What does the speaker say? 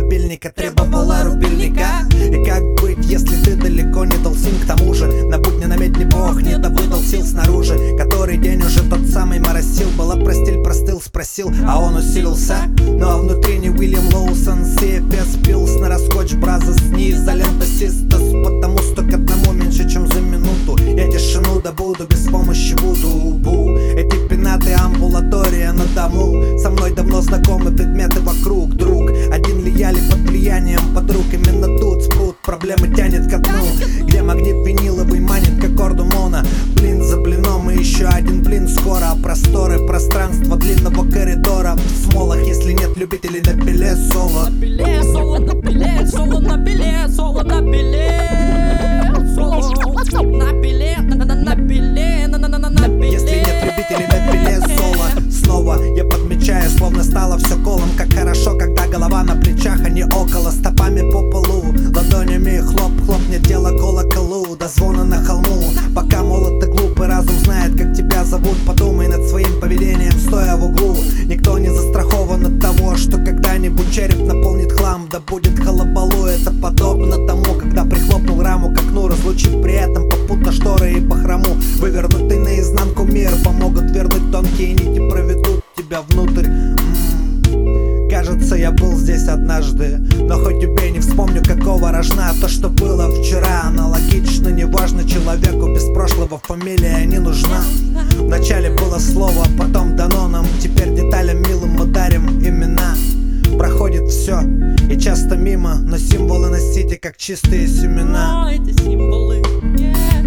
мобильника требовала рубильника. И как быть, если ты далеко не толстин? К тому же на будни намедни бог не добудал сил снаружи. Который день уже тот самый моросил. Была простиль, простыл, спросил, а он усилился. Ну а внутри не Уильям Лоусон, CFS Pills на Скотч Бразерс, не изолента Систас. Потому что к одному меньше чем за минуту я тишину добуду без помощи вуду. Эти пенаты амбулатория на дому. Со мной давно знакомы предметы вокруг, друг. Один ли я ли под влиянием подруг? Именно тут спрут проблемы тянет ко дну, где магнит виниловый манит к аккорду моно. Блин за блином и еще один блин скоро. Просторы, пространство длинного коридора. В смолах, если нет любителей на пиле соло. На пиле соло, на пиле соло, на пиле соло, на пиле соло, на пиле, на пиле, на пиле. Если нет любителей на пиле соло. Снова я подмечаю, словно стало все колом. Как хорошо, когда голова на плечах, а не около. Стопами по полу, ладонями хлоп-хлоп. Нет дела колоколу, до звона на холму. Пока молод и глупый, разум знает, как тебя зовут. Подумай над своим поведением, стоя в углу. Никто не застрахован от того, что когда-нибудь череп наполнит хлам. Да будет халабалу, это подобно тому, когда прихлопнул раму к окну, разлучив при этом попутно шторы и бахрому. Вывернутый наизнанку мир помогут вернуть тонкие нити, проведут тебя внутрь. Кажется, я был здесь однажды, но хоть убей, не вспомню какого рожна. То, что было вчера, аналогично. Неважно, человеку без прошлого фамилия не нужна. Вначале было слово, а потом дано нам. Теперь деталям милым мы дарим имена. Проходит все и часто мимо, но символы носите как чистые семена. Эти символы,